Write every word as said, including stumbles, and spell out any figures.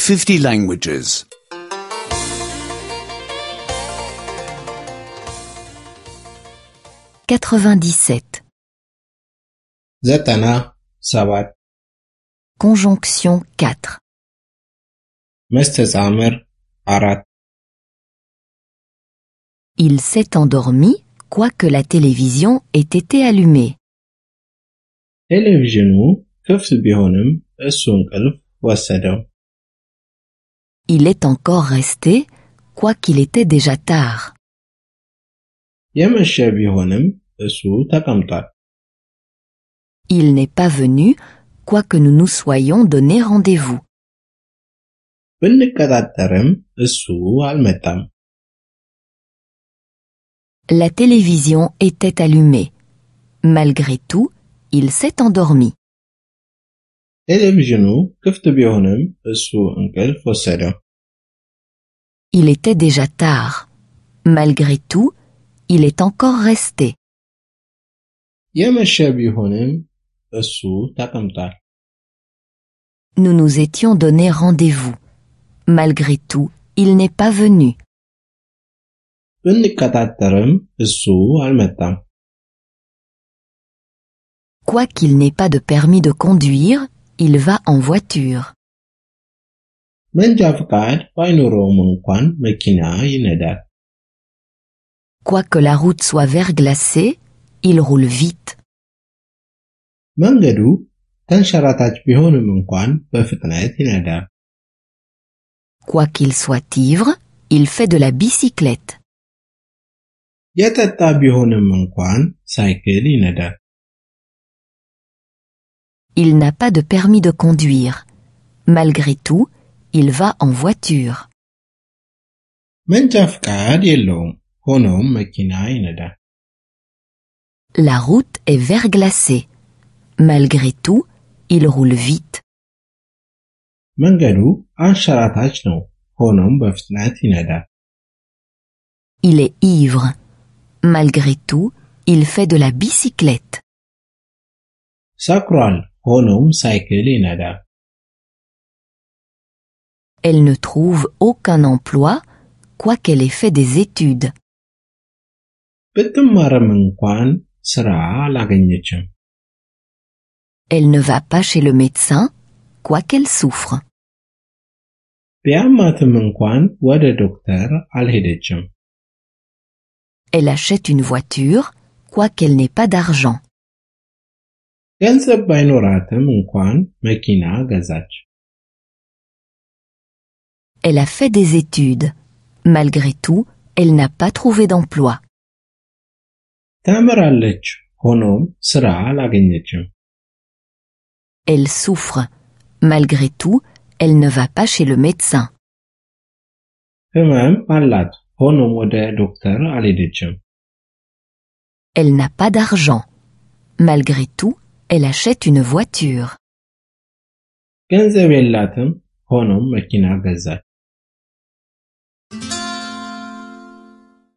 fifty languages. quatre-vingt-dix-sept. ዘጠና ሰባት Conjonction quatre. መስተጻምር አራት Il s'est endormi, quoique la télévision ait été allumée. ቴሌቪዥኑ ክፍት ቢሆንም እሱ እንቅልፍ ወሰደው። Il est encore resté, quoiqu'il était déjà tard. የመሸ ቢሆንም እሱ ተቀምጧል። Il n'est pas venu, quoique nous nous soyons donné rendez-vous. ብንቀጣጠርም እሱ አልመጣም። La télévision était allumée. Malgré tout, il s'est endormi. ቴሌቪዥኑ ክፍት ቢሆንም እሱ እንቅልፍ ወሰደው። Il était déjà tard. Malgré tout, il est encore resté. የመሸ ቢሆንም እሱ ተቀምጧል። Nous nous étions donné rendez-vous. Malgré tout, il n'est pas venu. ብንቀጣጠርም እሱ አልመጣም። Quoiqu'il n'ait pas de permis de conduire, il va en voiture. መንጃ ፈቃድ ባይኖረውም እንኳን መኪና ይነዳል። Quoique la route soit verglacée, il roule vite. መንገዱ ተንሸራታች ቢሆንም እንኳን በፍጥነት ይነዳል። Quoiqu'il soit ivre, il fait de la bicyclette. የጠጣ ቢሆንም እንኳን ሳይክል ይነዳል። Il n'a pas de permis de conduire. Malgré tout, il va en voiture. መንጃ ፈቃድ የለውም፣ ሆኖም መኪና ይነዳል። La route est verglacée. Malgré tout, il roule vite. መንገዱ አንሸራታች ነው፣ ሆኖም በፍጥነት ይነዳል። Il est ivre. Malgré tout, il fait de la bicyclette. ሰክሯል፣ ሆኖም ሳይክል ይነዳል። Elle ne trouve aucun emploi, quoiqu'elle ait fait des études. ብትማርም እንኳን ስራ አላገኘችም። Elle ne va pas chez le médecin, quoiqu'elle souffre. ቢያማትም እንኳን ወደ ዶክተር አልሄደችም። Elle achète une voiture, quoiqu'elle n'ait pas d'argent. ገንዘብ ባይኖራትም እንኳን መኪና ገዛች። Elle a fait des études. Malgré tout, elle n'a pas trouvé d'emploi. ተምራለች፣ ሆኖም ስራ አላገኘችም። Elle souffre. Malgré tout, elle ne va pas chez le médecin. ህመም አላት፣ ሆኖም ወደ ዶክተር አልሄደችም። Elle n'a pas d'argent. Malgré tout, elle achète une voiture. ገንዘብ የላትም፣ ሆኖም መኪና ገዛች።